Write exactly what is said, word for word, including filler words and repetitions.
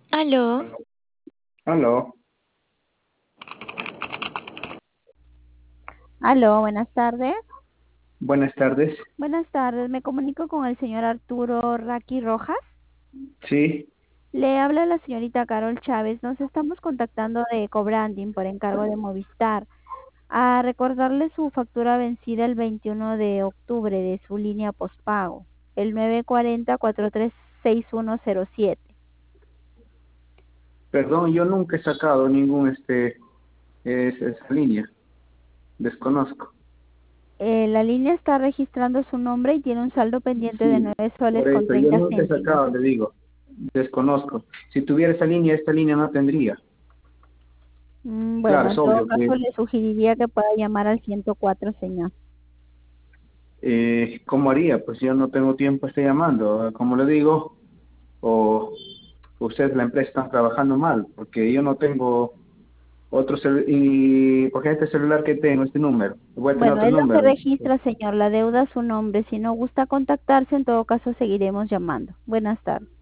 Aló, Aló. Aló, Aló, buenas tardes. buenas tardes. Buenas tardes, me comunico con el señor Arturo Raqui Rojas. Sí, Le habla la señorita Carol Chávez. Nos estamos contactando de Cobranding por encargo de Movistar a recordarle su factura vencida el veintiuno de octubre de su línea postpago, el nueve cuatro cero cuatro tres seis uno cero siete. perdón, yo nunca he sacado ningún este es, esa línea. Desconozco. Eh, la línea está registrando su nombre y tiene un saldo pendiente de Sí, nueve soles por con eso, yo treinta nunca he céntimos. sacado, le digo. Desconozco. Si tuviera esa línea, esta línea no tendría. Mm, Claro, bueno, es en todo obvio caso que, le sugeriría que pueda llamar al ciento cuatro, señor. eh, ¿cómo haría? Pues yo no tengo tiempo, estoy llamando. Como le digo, o ustedes, la empresa, están trabajando mal, porque yo no tengo otro celular, y porque este celular que tengo, este número, voy a tener Bueno, otro es lo que número. registra, señor, la deuda a su nombre. Si no gusta contactarse, en todo caso seguiremos llamando. Buenas tardes.